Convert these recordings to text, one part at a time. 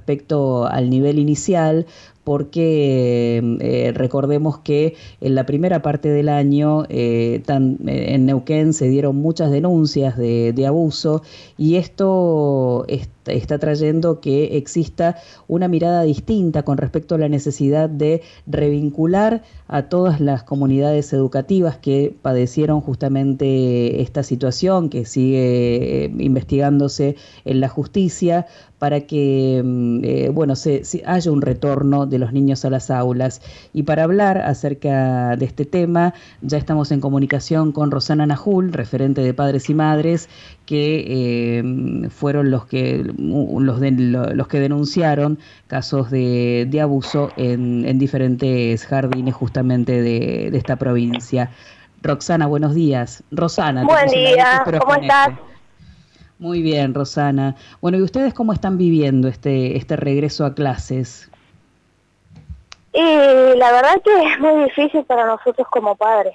respecto al nivel inicial, porque recordemos que en la primera parte del año en Neuquén se dieron muchas denuncias de abuso, y esto está trayendo que exista una mirada distinta con respecto a la necesidad de revincular a todas las comunidades educativas que padecieron justamente esta situación, que sigue investigándose en la justicia, para que haya un retorno de los niños a las aulas. Y para hablar acerca de este tema, ya estamos en comunicación con Rosana Najul, referente de Padres y Madres, que fueron los que denunciaron casos de abuso en diferentes jardines justamente de esta provincia. Roxana, buenos días. Rosana. Buen día, ¿cómo estás? Muy bien, Rosana. Bueno, ¿y ustedes cómo están viviendo este regreso a clases? Y la verdad que es muy difícil para nosotros como padres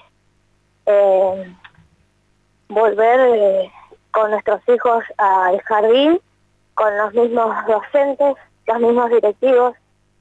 volver con nuestros hijos al jardín, con los mismos docentes, los mismos directivos.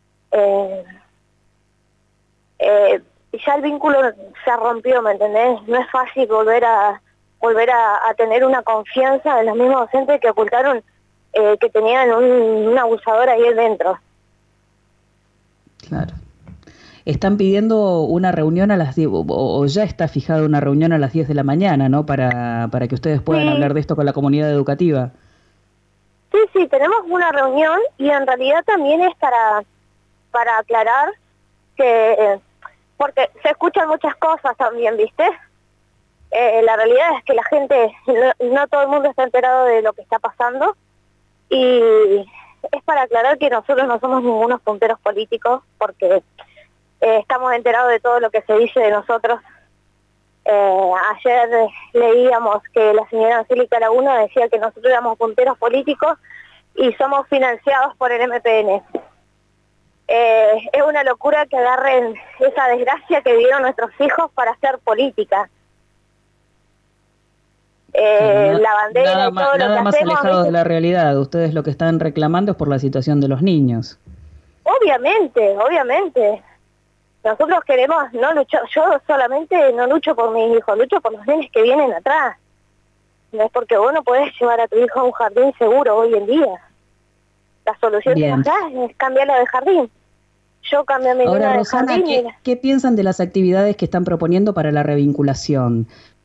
Ya el vínculo se rompió, ¿me entendés? No es fácil volver a tener una confianza en los mismos docentes que ocultaron que tenían un abusador ahí adentro. Claro. Están pidiendo una reunión a las 10, o ya está fijada una reunión a las 10 de la mañana, ¿no? Para que ustedes puedan hablar de esto con la comunidad educativa. Sí, tenemos una reunión, y en realidad también es para aclarar que, porque se escuchan muchas cosas también, ¿viste? La realidad es que la gente, no todo el mundo está enterado de lo que está pasando, y es para aclarar que nosotros no somos ningunos punteros políticos, porque estamos enterados de todo lo que se dice de nosotros. Ayer leíamos que la señora Angélica Laguna decía que nosotros éramos punteros políticos y somos financiados por el MPN. Es una locura que agarren esa desgracia que vivieron nuestros hijos para hacer política. La bandera y todo lo que hacemos. Nada más alejado de la realidad. Ustedes lo que están reclamando es por la situación de los niños. Obviamente. Nosotros queremos no luchar. Yo solamente no lucho por mis hijos, lucho por los nenes que vienen atrás. No es porque vos no podés llevar a tu hijo a un jardín seguro hoy en día. La solución que nos da es cambiarlo de jardín. Yo cambio a mi niña de jardín. ¿Qué piensan de las actividades que están proponiendo para la revinculación?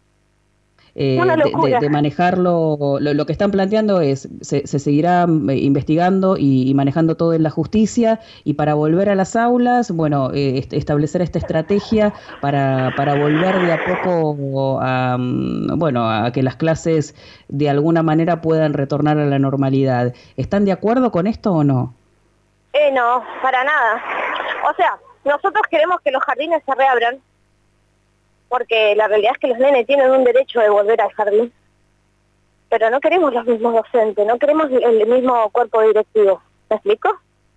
De manejarlo, lo que están planteando es, se seguirá investigando y manejando todo en la justicia, y para volver a las aulas, establecer esta estrategia para volver de a poco a que las clases de alguna manera puedan retornar a la normalidad. ¿Están de acuerdo con esto o no? No, para nada. O sea, nosotros queremos que los jardines se reabran, porque la realidad es que los nenes tienen un derecho de volver al jardín, pero no queremos los mismos docentes, no queremos el mismo cuerpo directivo. ¿Me explico?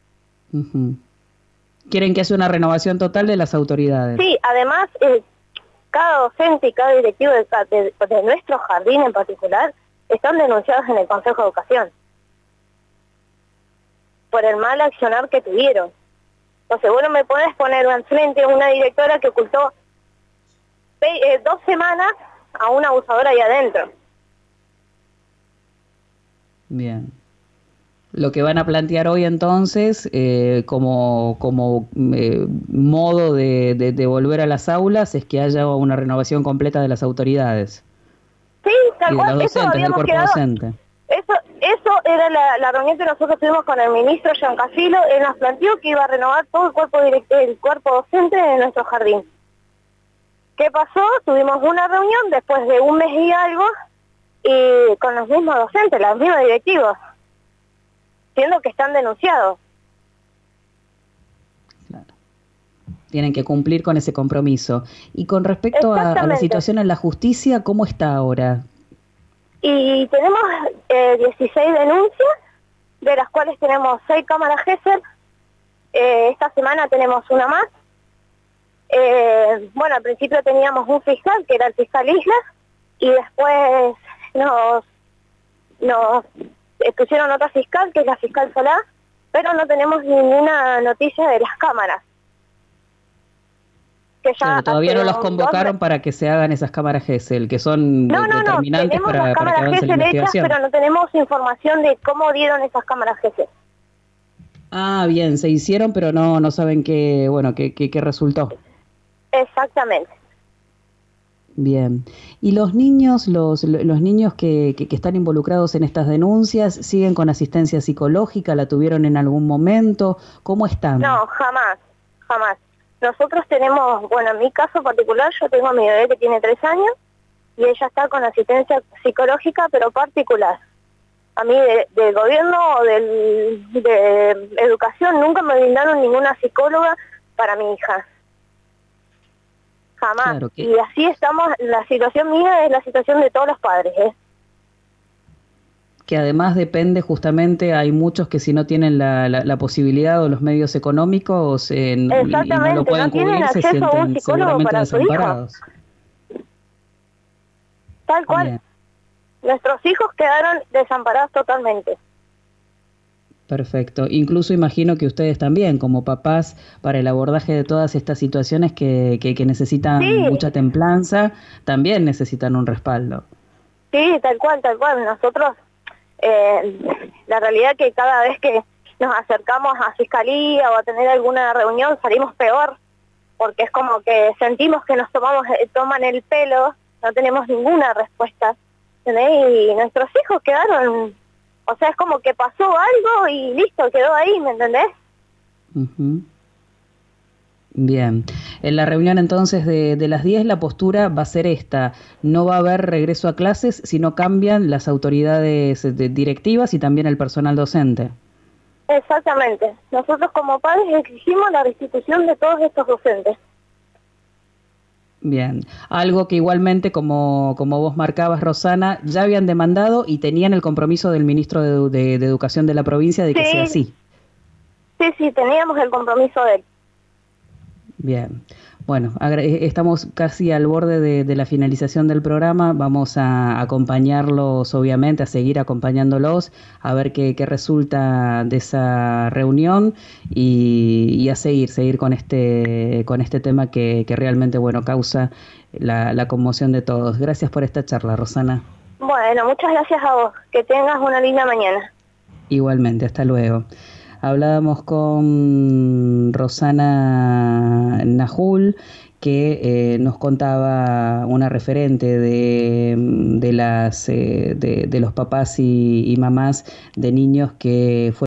Quieren que haya una renovación total de las autoridades. Sí, además, cada docente y cada directivo de nuestro jardín en particular están denunciados en el Consejo de Educación por el mal accionar que tuvieron. Entonces, vos no me podés poner enfrente a una directora que ocultó 2 semanas a un abusador ahí adentro. Bien. Lo que van a plantear hoy entonces, como modo de volver a las aulas, es que haya una renovación completa de las autoridades. Sí, tal cual. De los docentes, del cuerpo docente. Eso era la reunión que nosotros tuvimos con el ministro Giancasilo. Él nos planteó que iba a renovar todo el cuerpo docente de nuestro jardín. ¿Qué pasó? Tuvimos una reunión después de un mes y algo, y con los mismos docentes, los mismos directivos, siendo que están denunciados. Claro. Tienen que cumplir con ese compromiso. Y con respecto a la situación en la justicia, ¿cómo está ahora? Y tenemos 16 denuncias, de las cuales tenemos 6 cámaras Gesell. Esta semana tenemos una más. Al principio teníamos un fiscal, que era el fiscal Islas, y después nos pusieron otra fiscal, que es la fiscal Solá, pero no tenemos ninguna noticia de las cámaras. Que ya Claro, todavía no los hace convocaron para que se hagan esas cámaras GESEL, que son no, determinantes tenemos las para que cámaras avance la GESEL hechas, investigación. pero no tenemos información de cómo dieron esas cámaras GESEL. Ah, bien, se hicieron, pero no saben qué resultó. Exactamente. Bien. ¿Y los niños, los niños que están involucrados en estas denuncias, siguen con asistencia psicológica? ¿La tuvieron en algún momento? ¿Cómo están? No, jamás. Nosotros tenemos, bueno, en mi caso particular, yo tengo a mi bebé que tiene 3 años y ella está con asistencia psicológica, pero particular. A mí del gobierno o de educación nunca me brindaron ninguna psicóloga para mi hija. Jamás. Claro que... Y así estamos, la situación mía es la situación de todos los padres, que además depende justamente, hay muchos que si no tienen la posibilidad o los medios económicos y no lo pueden cubrir, se sienten seguramente desamparados. Tal cual. Bien. Nuestros hijos quedaron desamparados totalmente. Perfecto. Incluso imagino que ustedes también, como papás, para el abordaje de todas estas situaciones que necesitan mucha templanza, también necesitan un respaldo. Sí, tal cual. Nosotros, la realidad es que cada vez que nos acercamos a fiscalía o a tener alguna reunión salimos peor, porque es como que sentimos que nos toman el pelo, no tenemos ninguna respuesta, ¿entendés? Y nuestros hijos quedaron, o sea, es como que pasó algo y listo, quedó ahí, ¿me entendés? Uh-huh. Bien. En la reunión entonces de las 10 la postura va a ser esta, no va a haber regreso a clases, sino cambian las autoridades directivas y también el personal docente. Exactamente. Nosotros como padres exigimos la restitución de todos estos docentes. Bien. Algo que igualmente, como vos marcabas, Rosana, ya habían demandado y tenían el compromiso del ministro de Educación de la provincia de que sea así. Sí, teníamos el compromiso de él. Bien. Bueno, estamos casi al borde de la finalización del programa. Vamos a acompañarlos, obviamente, a seguir acompañándolos, a ver qué resulta de esa reunión y a seguir con este tema que realmente, bueno, causa la conmoción de todos. Gracias por esta charla, Rosana. Bueno, muchas gracias a vos. Que tengas una linda mañana. Igualmente, hasta luego. Hablábamos con Rosana Najul, que nos contaba una referente de los papás y mamás de niños que fueron